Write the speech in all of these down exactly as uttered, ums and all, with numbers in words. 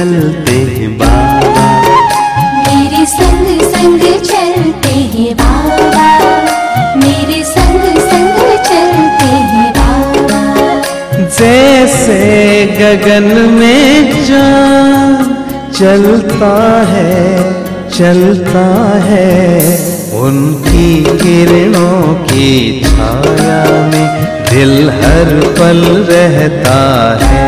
चलते हैं बाबा, मेरे संग संग चलते हैं बाबा, मेरे संग संग चलते हैं बाबा। जैसे गगन में चाँद चलता है चलता है, उनकी किरणों की छाया में दिल हर पल रहता है।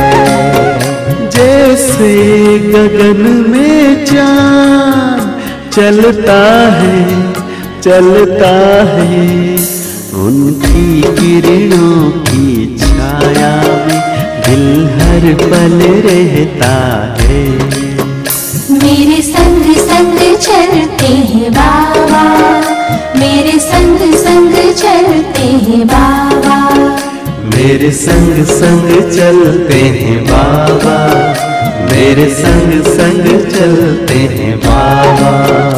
जैसे गगन में चाँद चलता है चलता है, उनकी किरणों की छाया में दिल हर पल रहता है। मेरे संग संग चलते हैं बाबा, मेरे संग संग चलते हैं बाबा, मेरे संग संग चलते हैं बाबा, मेरे संग संग चलते हैं बाबा।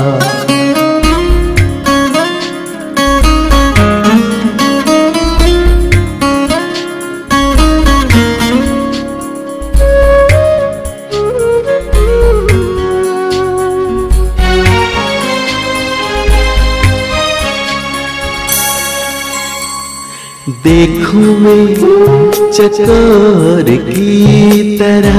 देखूं मैं चकोर की तरह,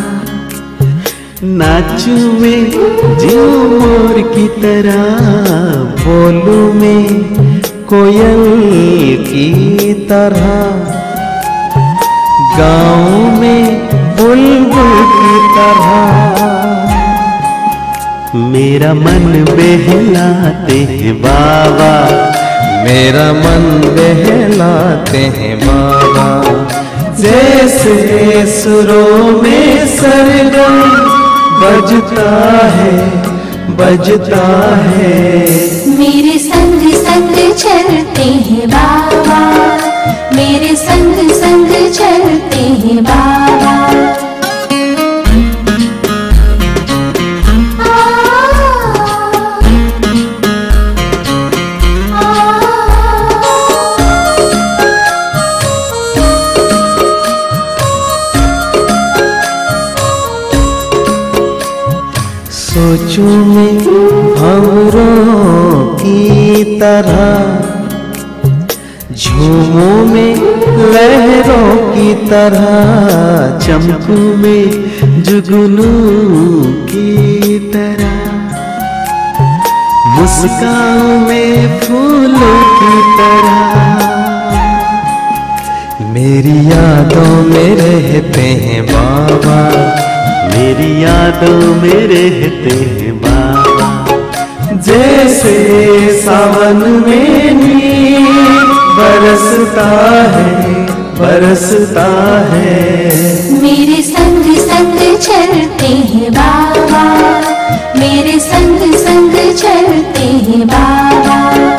नाचूं मैं झूमर की तरह, बोलूं मैं कोयल की तरह, गाऊं मैं बुलबुल की तरह। मेरा मन बहलाते हैं बाबा, मेरा मन बहलाते हैं बाबा। जैसे सुरों में सरगम बजता है बजता है, मेरे संग संग चलते हैं बाबा, मेरे संग संग चलते हैं बाबा। सोचूं मैं भंवरों की तरह, झूमों में लहरों की तरह, चमकूं में जुगनू की तरह, मुस्कान में फूलों की तरह। मेरी यादों में रहते हैं बाबा, मेरी यादों में रहते हैं बाबा। जैसे सावन में नीर बरसता है बरसता है, मेरे संग संग चलते हैं बाबा, मेरे संग संग चलते हैं बाबा।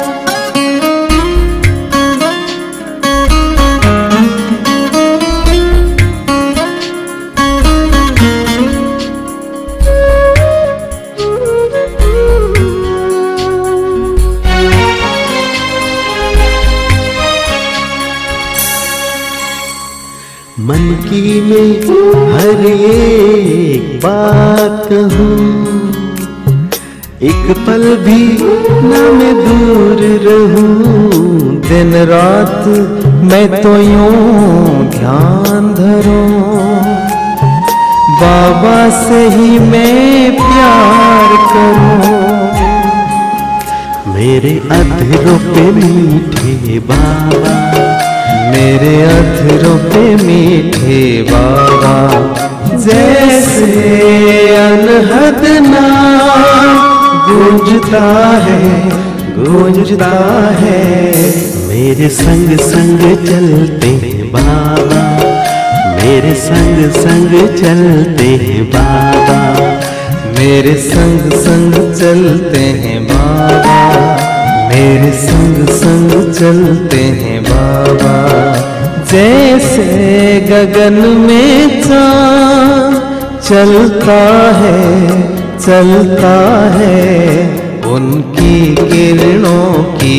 मन की मैं हर एक बात कहूँ, एक पल भी न मैं दूर रहूं। दिन रात मैं तो यूं ध्यान धरूं, बाबा से ही मैं प्यार करूं। मेरे अधरों पे मीठे बाबा, मेरे अधरों पे मीठे बाबा। जैसे अनहद नाम गूंजता है गूंजता है, मेरे संग संग चलते हैं बाबा, मेरे संग संग चलते हैं बाबा, मेरे संग संग चलते हैं बाबा, मेरे संग संग चलते हैं बाबा। जैसे गगन में चाँद चलता है चलता है, उनकी किरणों की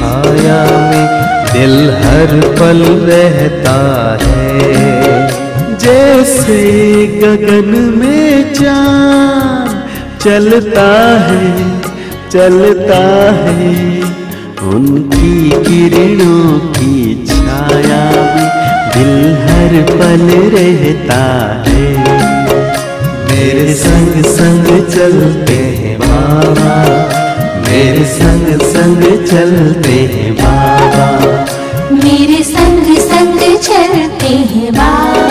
छाया में दिल हर पल रहता है। जैसे गगन में चांद चलता है चलता है, उनकी किरणों की छाया में दिल हर पल रहता है। मेरे संग संग चलते हैं बाबा, मेरे संग संग चलते हैं बाबा, मेरे संग संग चलते हैं बाबा।